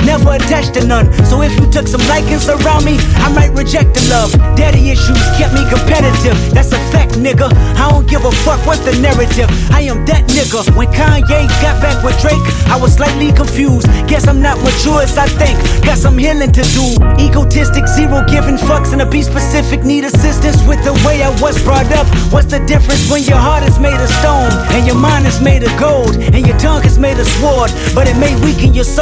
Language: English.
never attached to none. So if you took some likings around me, I might reject the love. Daddy issues kept me competitive, that's a fact, nigga. I don't give a fuck, what's the narrative? I am that nigga. When Kanye got back with Drake, I was slightly confused. Guess I'm not mature as I think, got some healing to do. Egotistic, zero giving fucks, and to be specific, need assistance with the way I was brought up. What's the difference when your heart is made of stone, and your mind is made of gold, and your tongue is made of sword, but it may weaken your soul?